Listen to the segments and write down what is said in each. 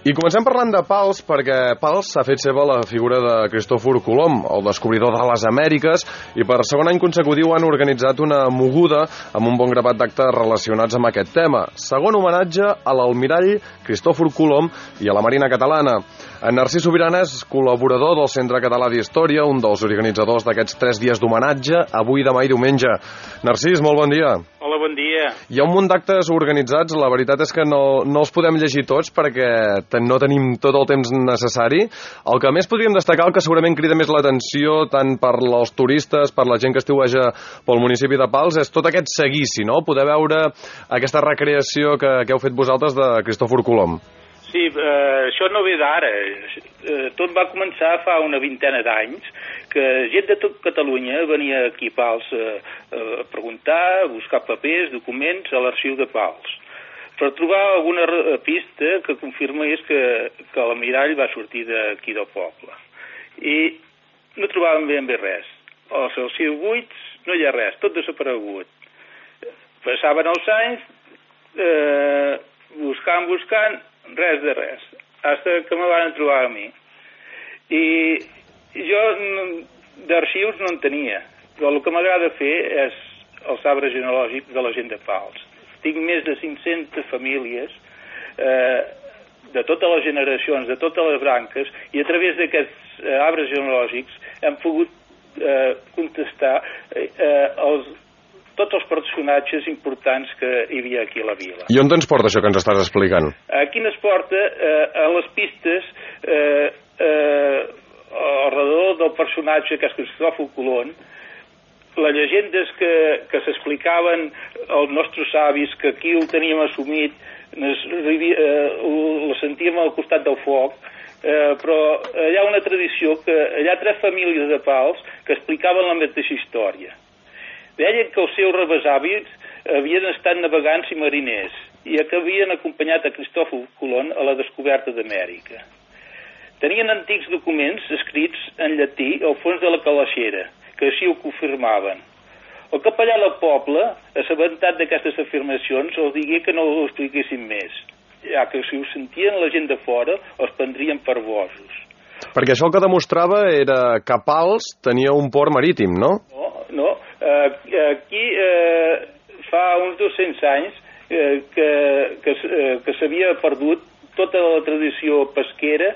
I comencem parlant de Pals, perquè Pals s'ha fet seva la figura de Cristòfor Colom, el descobridor de les Amèriques, i per segon any consecutiu han organitzat una moguda amb un bon grapat d'actes relacionats amb aquest tema. Segon homenatge a l'almirall Cristòfor Colom i a la Marina Catalana. En Narcís Subirana és col·laborador del Centre Català d'Història, un dels organitzadors d'aquests 3 dies d'homenatge, avui, demà i diumenge. Narcís, molt bon dia. Hola, bon dia. Hi ha un munt d'actes organitzats, la veritat és que no els podem llegir tots perquè no tenim tot el temps necessari. El que més podríem destacar, el que segurament crida més l'atenció tant per als turistes, per la gent que estiueja pel municipi de Pals, és tot aquest seguici, no? Poder veure aquesta recreació que heu fet vosaltres de Cristòfor Colom. Sí, això no ve d'ara. Tot va començar fa una vintena d'anys, que gent de tot Catalunya venia aquí a Pals a preguntar, a buscar papers, documents a l'arxiu de Pals, per trobar alguna pista que confirmés que l'almirall va sortir d'aquí del poble. I no trobàvem ben bé res. Als arxius buits no hi ha res, tot desaparegut. Passaven els anys, buscant, res de res, fins que me van trobar a mi. I jo d'arxius no en tenia, però el que m'agrada fer és els arbres genealògics de la gent de Pals. Tinc més de 500 famílies de totes les generacions, de totes les branques, i a través d'aquests arbres genealògics hem pogut contestar tots els personatges importants que hi havia aquí a la vila. I on ens porta això que ens estàs explicant? Aquí ens porta a les pistes al redador del personatge que és Cristòfor Colom, les llegendes que s'explicaven als nostres avis, que aquí ho teníem assumit, ho sentíem al costat del foc, però hi ha una tradició que hi ha 3 famílies de Pals que explicaven la mateixa història. Deien que els seus rebesavis havien estat navegants i mariners i que havien acompanyat a Cristòfor Colom a la descoberta d'Amèrica. Tenien antics documents escrits en llatí al fons de la calaixera, que així ho confirmaven. El capellà del poble, assabentat d'aquestes afirmacions, els digué que no ho expliquessin més, ja que si ho sentien la gent de fora els prendrien per bosos. Perquè això el que demostrava era que Pals tenia un port marítim, no? No. Aquí fa uns 200 anys que s'havia perdut tota la tradició pesquera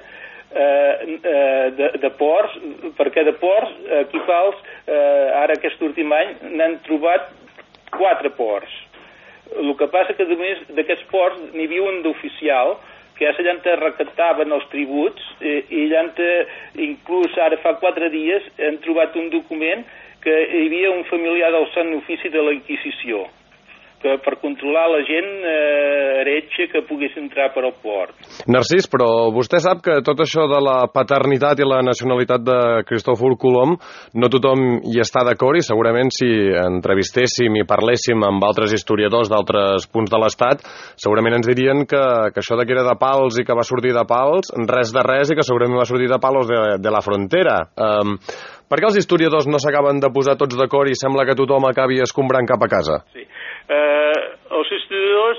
de ports, perquè de ports aquí a Pals ara aquest últim any n'han trobat 4 ports. El que passa que només d'aquests ports n'hi havia un d'oficial, que és allà on recaptaven els tributs, i allà on inclús ara fa 4 dies han trobat un document que hi havia un familiar del Sant Ofici de la Inquisició, que per controlar la gent heretge que pogués entrar per al port. Narcís, però vostè sap que tot això de la paternitat i la nacionalitat de Cristòfor Colom no tothom hi està d'acord, i segurament si entrevistéssim i parléssim amb altres historiadors d'altres punts de l'Estat, segurament ens dirien que això de que era de Pals i que va sortir de Pals, res de res, i que segurament va sortir de Palos de la Frontera. Per què els historiadors no s'acaben de posar tots d'acord i sembla que tothom acabi escombrant cap a casa? Sí. Els historiadors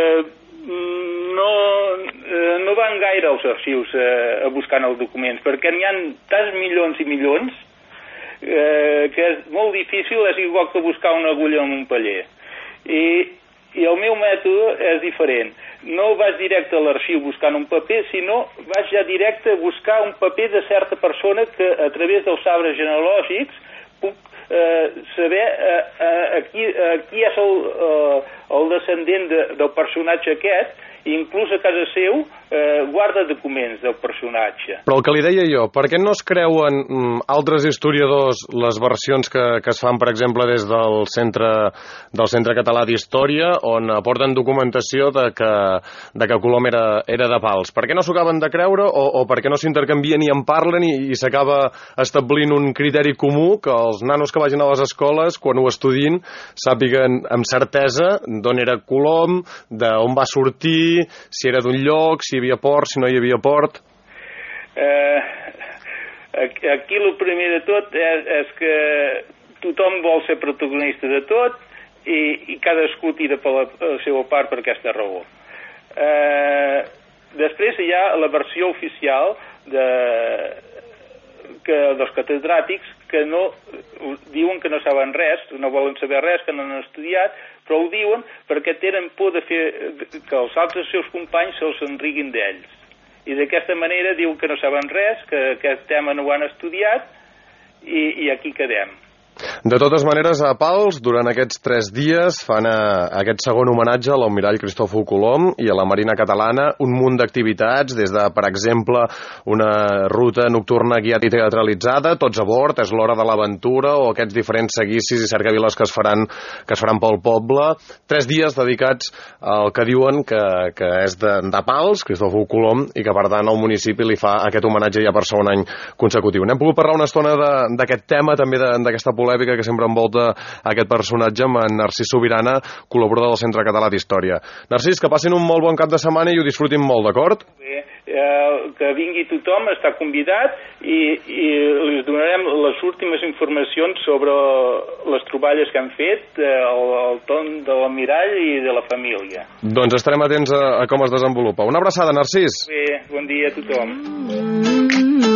no van gaire als arxius a buscar els documents, perquè n'hi ha tants milions i milions que és molt difícil, és igual que buscar una agulla en un paller. I el meu mètode és diferent. No vaig directe a l'arxiu buscant un paper, sinó vaig ja directe a buscar un paper de certa persona que a través dels arbres genealògics puc saber qui és el descendent del personatge aquest, i inclús a casa seu guarda documents del personatge. Però el que li deia jo, per què no es creuen altres historiadors les versions que es fan, per exemple, des del Centre Català d'Història, on aporten documentació de que Colom era de Pals? Per què no s'ho acaben de creure, o per què no s'intercanvien i en parlen i s'acaba establint un criteri comú que els nanos que vagin a les escoles, quan ho estudin, sàpiguen amb certesa d'on era Colom, d'on va sortir, si era d'un lloc, si hi havia port, si no hi havia port? Aquí el primer de tot és que tothom vol ser protagonista de tot i cadascú tira per la seva part per aquesta raó. després hi ha la versió oficial dels catedràtics que diuen que no saben res, no volen saber res, que no han estudiat, però ho diuen perquè tenen por de fer que els altres seus companys se'ls enriguin d'ells. I d'aquesta manera diuen que no saben res, que aquest tema no ho han estudiat i aquí quedem. De totes maneres, a Pals, durant aquests 3 dies, fan aquest segon homenatge a l'almirall Cristòfol Colom i a la Marina Catalana, un munt d'activitats, des de, per exemple, una ruta nocturna guiada i teatralitzada, tots a bord, és l'hora de l'aventura, o aquests diferents seguicis i cercaviles que es faran pel poble. 3 dies dedicats al que diuen que és de Pals, Cristòfol Colom, i que, per tant, el municipi li fa aquest homenatge ja per segon any consecutiu. N'hem pogut parlar una estona d'aquest tema, també d'aquesta polèmica que sempre envolta aquest personatge, amb en Narcís Subirana, col·laborador del Centre Català d'Història. Narcís, que passin un molt bon cap de setmana i ho disfrutin molt, d'acord? Bé, que vingui tothom, està convidat i li donarem les últimes informacions sobre les troballes que han fet, el torn de l'almirall i de la família. Doncs estarem atents a com es desenvolupa. Una abraçada, Narcís. Bé, bon dia a tothom.